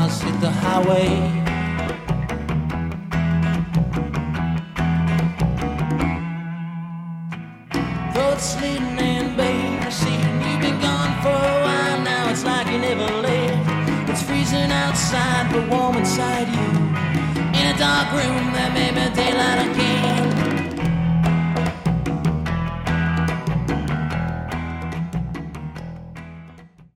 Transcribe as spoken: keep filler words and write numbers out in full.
cars hit the highway. Road sleeting and baby, see, you've been gone for a while now, it's like you never left. It's freezing outside but warm inside you. In a dark room that made me daylight